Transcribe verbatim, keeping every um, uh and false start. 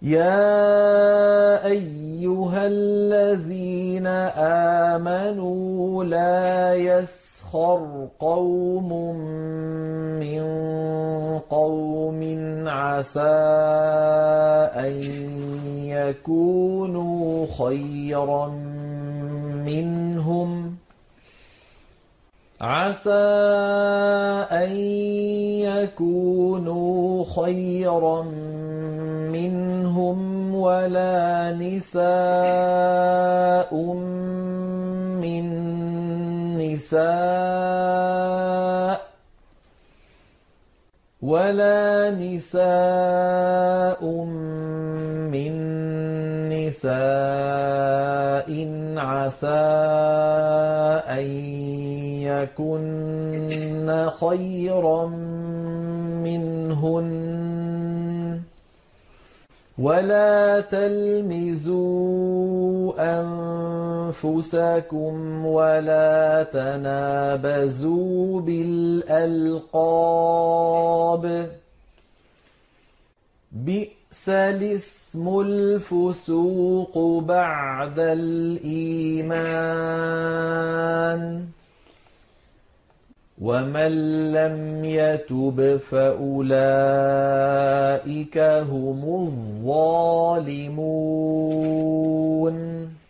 يَا أَيُّهَا الَّذِينَ آمَنُوا لَا يَسْخَرْ قَوْمٌ مِّن قَوْمٍ عَسَىٰ أَن يَكُونُوا خَيْرًا مِّنْهُمْ عسى أن يكونوا خيرا منهم ولا نساء من نساء ولا نساء من نساء عسى أن يكن خيرا منهن ولا تلمزوا أنفسكم ولا تنابزوا بالألقاب بئس الاسم الفسوق بعد الإيمان ومن لم يتب فأولئك هم الظالمون